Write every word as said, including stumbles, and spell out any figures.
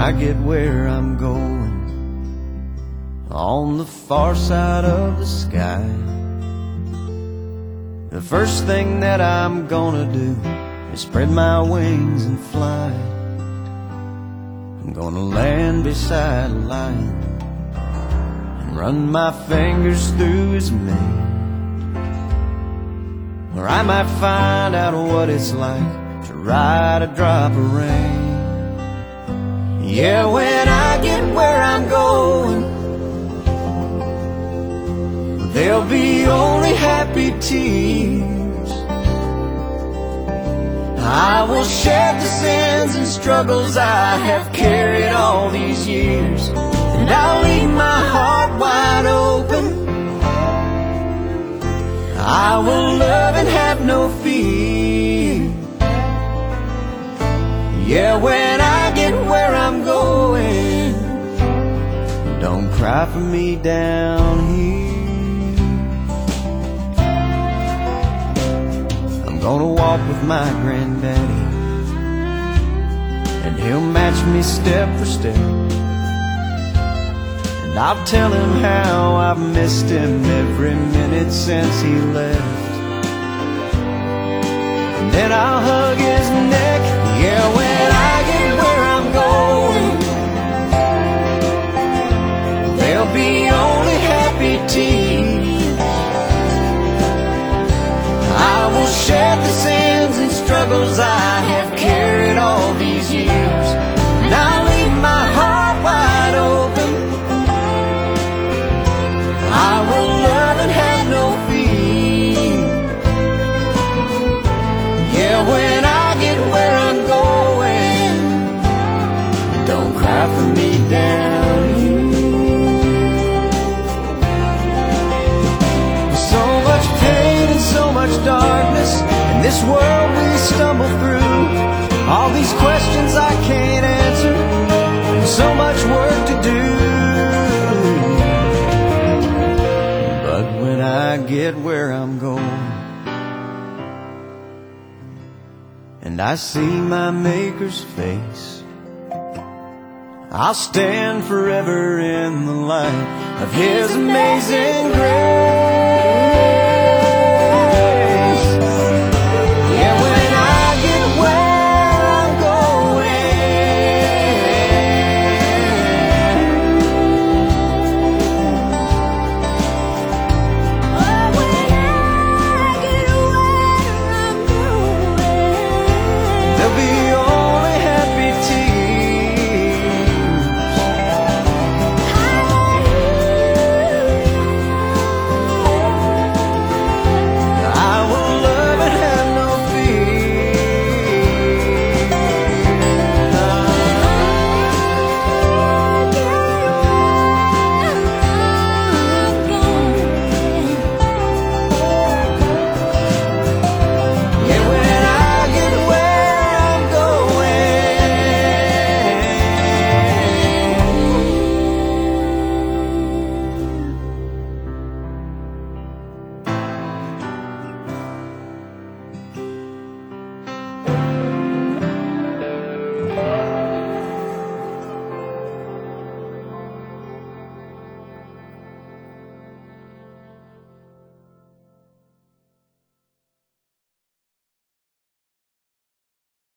I get where I'm going, on the far side of the sky, the first thing that I'm gonna do is spread my wings and fly. I'm gonna land beside a lion and run my fingers through his mane, or I might find out what it's like to ride a drop of rain. Yeah, when I get where I'm going, there'll be only happy tears. I will shed the sins and struggles I have carried all these years, and I'll leave my heart wide open. I will love and have no fear. Yeah, when I get where I'm going, don't cry for me down here. I'm gonna walk with my granddaddy, and he'll match me step for step, and I'll tell him how I've missed him every minute since he left. And then I'll hug his neck. Yeah, when I get where I'm going, there'll be only happy tears. I will shed the sins and struggles I have carried all these years, and I'll leave my heart wide open. I will love and have no fear. Yeah, when I get where I'm going, don't cry for me down here. So much pain and so much darkness in this world we stumble through. All these questions I can't answer, and so much work to do. But when I get where I'm going, and I see my Maker's face, I'll stand forever in the light of His amazing grace.